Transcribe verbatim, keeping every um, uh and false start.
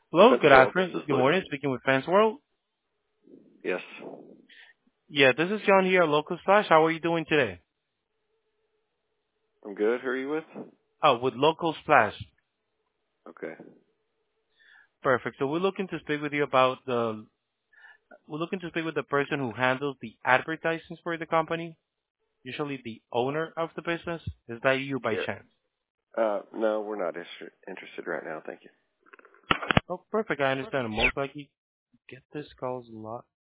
Hello, Fence good World, this afternoon, is good Luke. morning, speaking with Fans World. Yes. Yeah, this is John here at Local Splash. How are you doing today? I'm good. Who are you with? Oh, with Local Splash. Okay. Perfect. So we're looking to speak with you about the, we're looking to speak with the person who handles the advertisements for the company, usually the owner of the business. Is that you by Yeah. chance? Uh, no, we're not inter- interested right now. Thank you. Oh, perfect. I understand. Most likely get this calls a lot.